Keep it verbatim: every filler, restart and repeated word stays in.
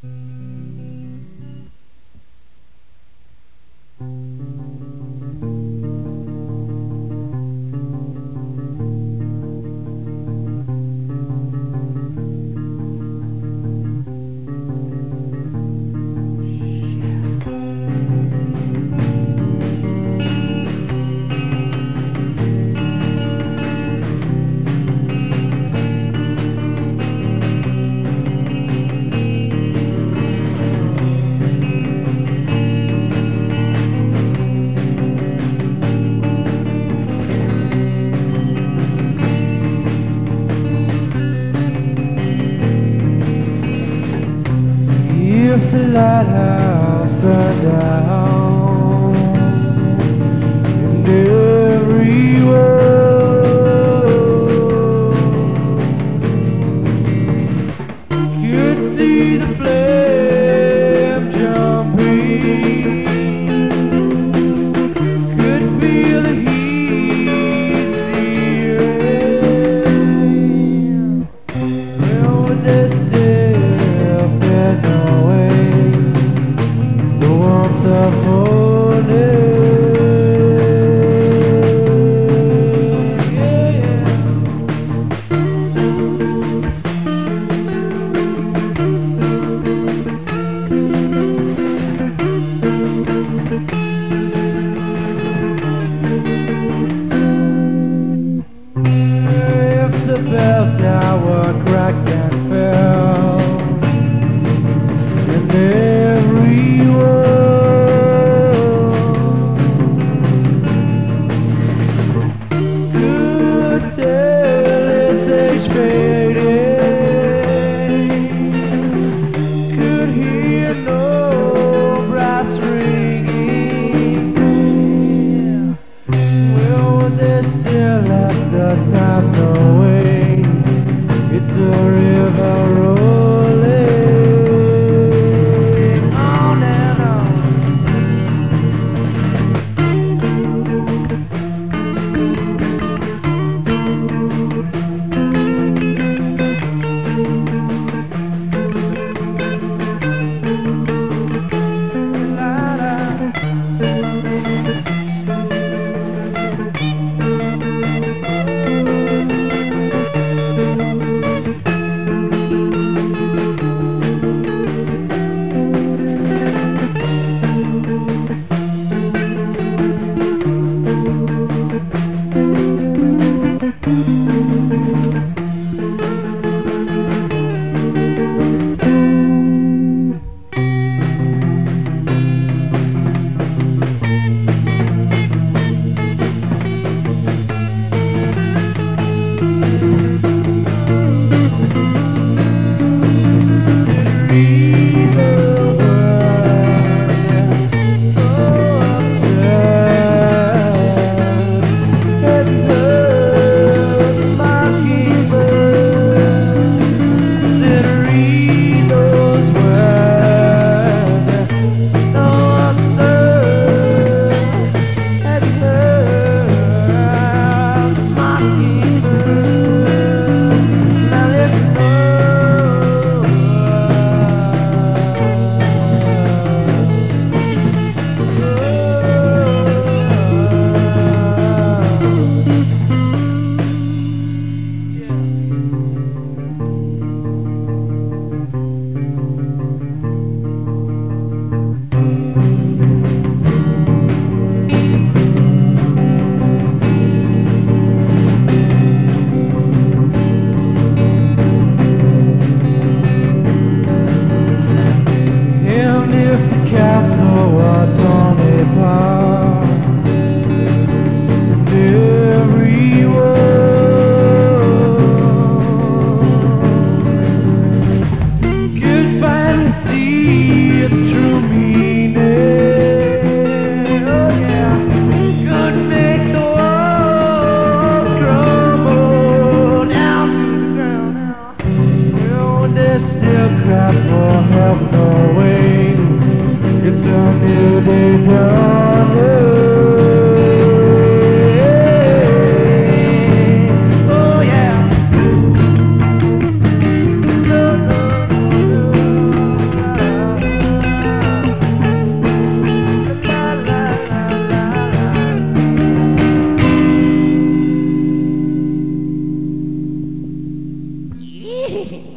If the lighthouse burned down and every world could see the flame jumping, could feel the heat searing, well, would they still feel no the morning, if the bell tower cracked and fell, and every word could hear no brass ringing, well, would they still last the time? No way, it's a river rolling on and on. Hehehe